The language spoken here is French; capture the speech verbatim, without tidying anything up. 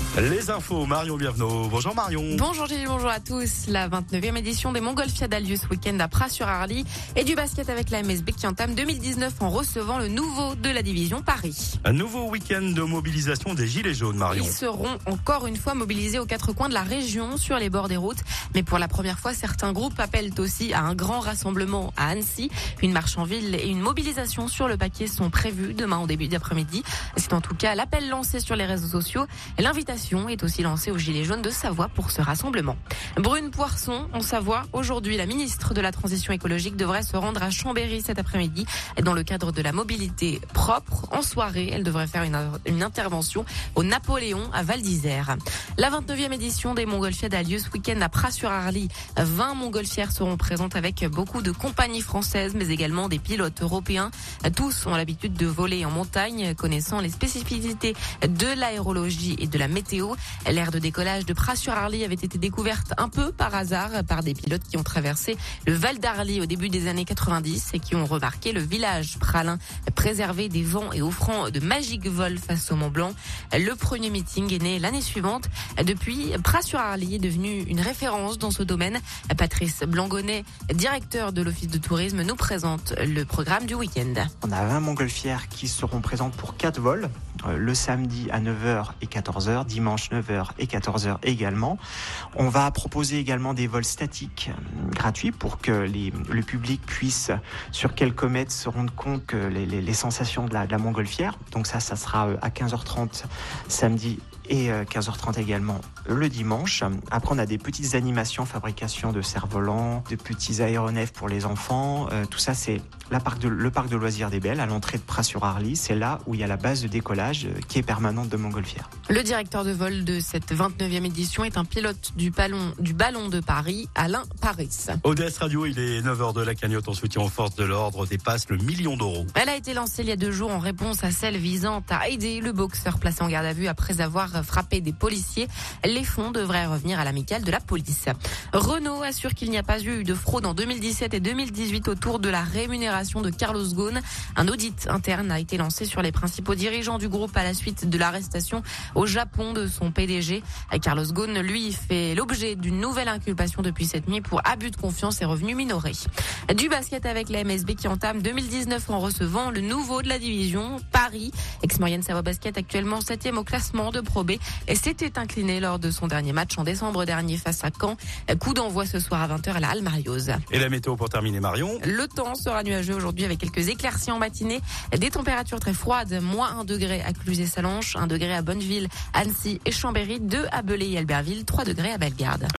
Les infos, Marion Bienvenot. Bonjour Marion. Bonjour Gilles, bonjour à tous. La vingt-neuvième édition des Montgolfiades a lieu ce week-end à Pras-sur-Arly et du basket avec la M S B qui entame deux mille dix-neuf en recevant le nouveau de la division Paris. Un nouveau week-end de mobilisation des Gilets jaunes, Marion. Ils seront encore une fois mobilisés aux quatre coins de la région sur les bords des routes. Mais pour la première fois, certains groupes appellent aussi à un grand rassemblement à Annecy. Une marche en ville et une mobilisation sur le paquet sont prévues demain en début d'après-midi. C'est en tout cas l'appel lancé sur les réseaux sociaux. L'invitation est aussi lancée aux Gilets jaunes de Savoie pour ce rassemblement. Brune Poirson, en Savoie, aujourd'hui, la ministre de la Transition écologique devrait se rendre à Chambéry cet après-midi dans le cadre de la mobilité propre. En soirée, elle devrait faire une, une intervention au Napoléon à Val d'Isère. La vingt-neuvième édition des Montgolfiades a lieu ce week-end à Pras-sur-Arly. vingt montgolfières seront présentes avec beaucoup de compagnies françaises, mais également des pilotes européens. Tous ont l'habitude de voler en montagne, connaissant les spécificités de l'aérologie et de la météo. L'aire de décollage de Pras-sur-Arly avait été découverte un peu par hasard par des pilotes qui ont traversé le Val d'Arly au début des années quatre-vingt-dix et qui ont remarqué le village pralin préservé des vents et offrant de magiques vols face au Mont Blanc. Le premier meeting est né l'année suivante. Depuis, Pras-sur-Arly est devenu une référence dans ce domaine. Patrice Blangonnet, directeur de l'Office de tourisme, nous présente le programme du week-end. On a vingt montgolfières qui seront présentes pour quatre vols. Le samedi à neuf heures et quatorze heures, dimanche neuf heures et quatorze heures également. On va proposer également des vols statiques gratuits pour que les, le public puisse, sur quelques mètres, se rendre compte que les, les, les sensations de la, de la montgolfière. Donc ça, ça sera à quinze heures trente samedi et quinze heures trente également le dimanche. Après, on a des petites animations, fabrication de cerfs-volants, de petits aéronefs pour les enfants. Euh, tout ça, c'est la parc de, le parc de loisirs des Belles, à l'entrée de Pras-sur-Arly. C'est là où il y a la base de décollage euh, qui est permanente de Montgolfière. Le directeur de vol de cette vingt-neuvième édition est un pilote du ballon, du ballon de Paris, Alain Paris. O D S Radio, il est neuf heures de la cagnotte en soutien aux forces de l'ordre dépasse le million d'euros. Elle a été lancée il y a deux jours en réponse à celle visant à aider le boxeur placé en garde à vue après avoir frappé des policiers. Les fonds devraient revenir à l'amicale de la police. Renault assure qu'il n'y a pas eu de fraude en deux mille dix-sept et deux mille dix-huit autour de la rémunération de Carlos Ghosn. Un audit interne a été lancé sur les principaux dirigeants du groupe à la suite de l'arrestation au Japon de son P D G. Carlos Ghosn, lui, fait l'objet d'une nouvelle inculpation depuis cette nuit pour abus de confiance et revenus minorés. Du basket avec la M S B qui entame deux mille dix-neuf en recevant le nouveau de la division, Paris. Ex-Maurienne Savoie Basket actuellement septième au classement de Pro B et s'était incliné lors de son dernier match en décembre dernier face à Caen. Coup d'envoi ce soir à vingt heures à la Halle Marioz. Et la météo pour terminer, Marion. Le temps sera nuageux aujourd'hui avec quelques éclaircies en matinée. Des températures très froides, moins un degré à Cluses et Sallanches, un degré à Bonneville, Annecy et Chambéry, deux à Belley et Albertville, trois degrés à Bellegarde.